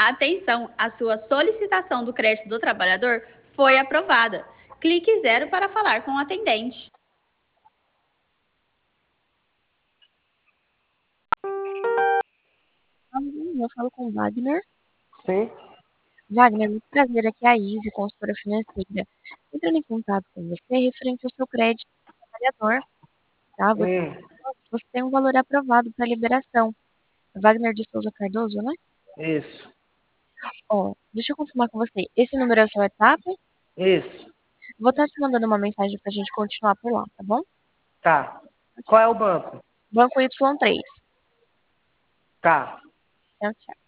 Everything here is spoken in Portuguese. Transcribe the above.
Atenção, a sua solicitação do crédito do trabalhador foi aprovada. Clique 0 para falar com o atendente. Eu falo com o Wagner. Sim. Wagner, muito prazer, aqui é a Izzy, consultora financeira. Entrando em contato com você referente ao seu crédito trabalhador, tá? Você tem um valor aprovado para liberação. Wagner de Souza Cardoso, né? Isso. Ó, deixa eu confirmar com você. Esse número é o seu WhatsApp? Isso. Vou estar te mandando uma mensagem pra gente continuar por lá, tá bom? Tá. Qual é o banco? Banco Y3. Tá. Tchau, tchau.